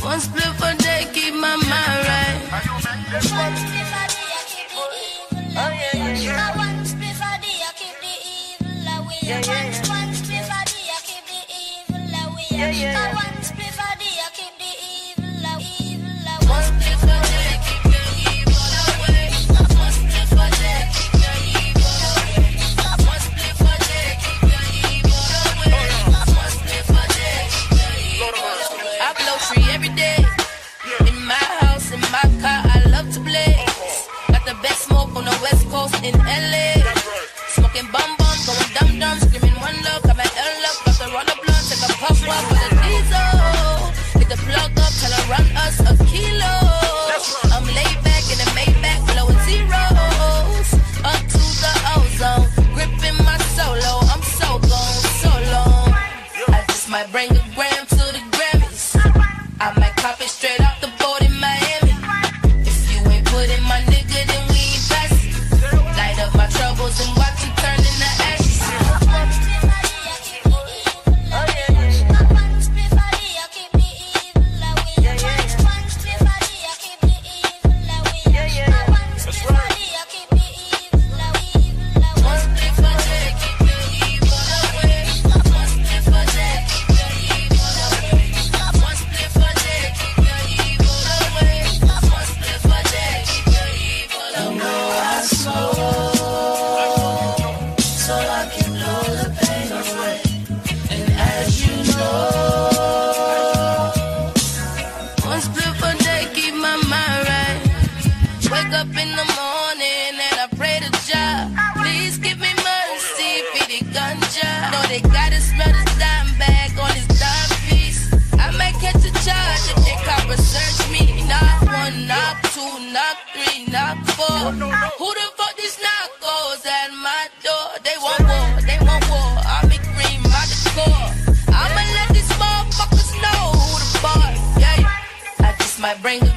One split for day, keep my mind right. One split for day, I keep the evil away. One split for day, I keep the evil away. One split for day, I keep the evil away. One split for day, I keep the evil away. One split for day, keep the evil away. One split for day, keep the evil away. One split for day, keep the evil away. One split for day, keep the evil away. I blow free every day. In my house, in my car, I love to blaze. Got the best smoke on the West Coast in LA. Smoking bum bum, going dum dum, screaming one love, got my L up, got the roller blunt, take a puff up with a diesel. Hit the plug up, tell her run us a kilo. I'm laid back in the Maybach, blowing zeros. Up to the ozone, gripping my solo. I'm so gone, so long. I just might bring a gram to the Grammys. I might cop it straight off the boat in Miami. If you ain't putting my nigga, then we ain't passing. Light up my troubles and watch them turn into ashes. One split for day, I keep the evil away. One split for day, I keep the evil away. One split for day, I keep the evil away. One split for day, I keep the evil away. One split for day, keep the evil away. One split for day, keep the evil away. One split for day, keep the evil away. One split for day, keep the evil away. I smoke so I can blow the pain away. And as you know, one split for day, keep my mind right. Wake up in the morning and I pray to Jah, please give me mercy for the ganja. Know they gotta smell this dime bag on this dime piece. I might catch a charge if they copper search me. Knock one, knock two, knock three, knock four. Who the fuck these knockos at my door? They want war, they want war. I'm in green, my decor. I'ma let these motherfuckers know who the boss. Yeah, I just might bring a